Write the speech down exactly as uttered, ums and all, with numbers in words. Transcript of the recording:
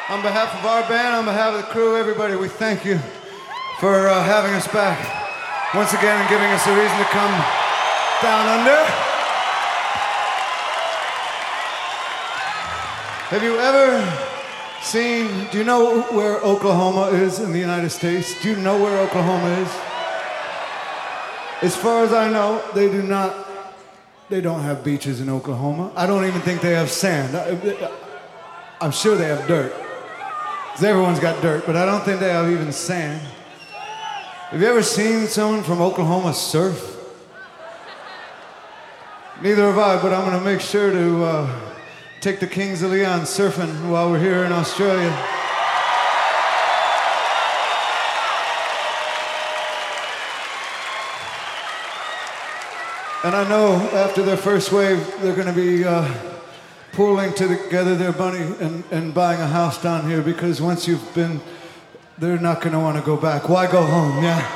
On behalf of our band, on behalf of the crew, everybody, we thank you for uh, having us back once again and giving us a reason to come down under. Have you ever seen, do you know where Oklahoma is in the United States? Do you know where Oklahoma is? As far as I know, they do not, they don't have beaches in Oklahoma. I don't even think they have sand. I, I'm sure they have dirt. Because everyone's got dirt, but I don't think they have even sand. Have you ever seen someone from Oklahoma surf? Neither have I, but I'm going to make sure to uh, take the Kings of Leon surfing while we're here in Australia. And I know after their first wave, they're going to be uh, pooling together their money and, and buying a house down here, because once you've been, they're not going to want to go back. Why go home, yeah?